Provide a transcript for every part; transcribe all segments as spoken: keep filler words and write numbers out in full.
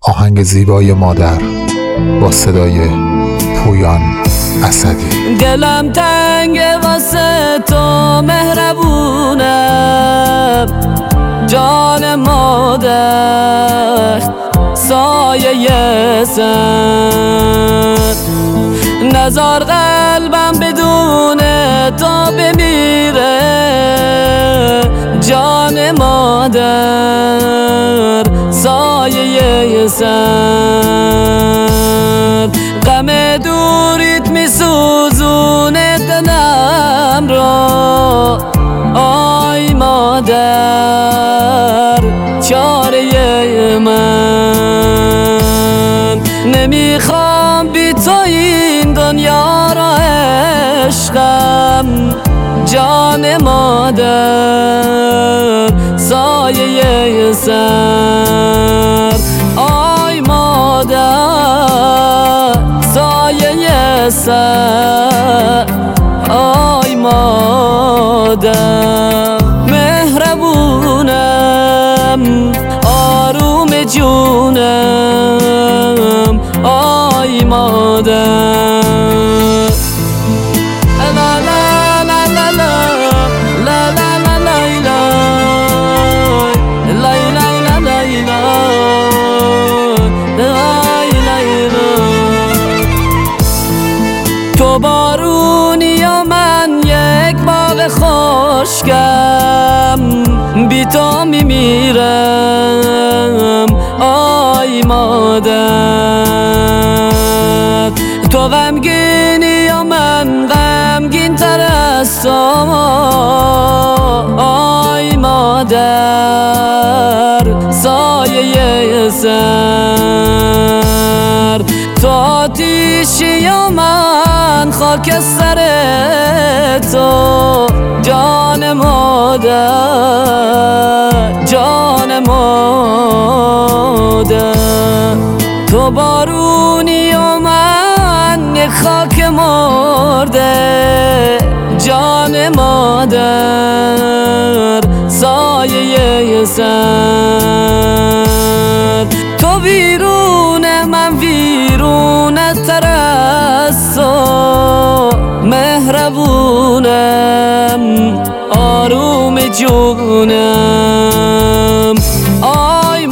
آهنگ زیبای مادر با صدای پویان اسدی. دلم تنگ واسه تو مهربونم، جان مادر سایه سر، نزار قلبم بدون تو بمیره، جان مادر سایه سر، غم دوریت میسوزونه دلم را، آی مادر چاره من، نمیخوام بی تو این دنیا را عشقم، جان مادر سایه سر، آی مادر سایه سر، آی مادر مهربونم، آروم جونم، آی مادر. تو بارونی و من یک باغ خشکم، بی تو میمیرم، آی مادر. تو غمگینی و من غمگین تر از تو، آی مادر سایه سر، تو آتیشی و من خاکستر تو، جان مادر جان مادر. تو بارونی و من یک خاک مرده، جان مادر سایه سر، تو ویرون من ویرونه تر از تو، مهربونم آروم جونم، آی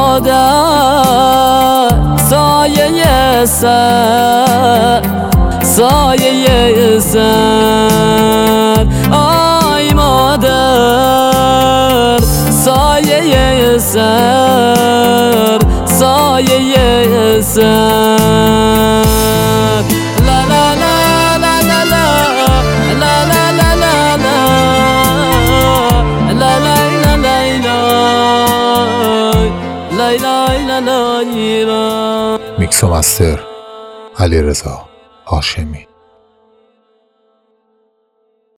مادر سایه سر، سایه سر، آی مادر سایه سر، سایه سر. لا لا لا لا لا لا لا لا لا لا لا لا لا لا. میکس و مستر علیرضا هاشمی.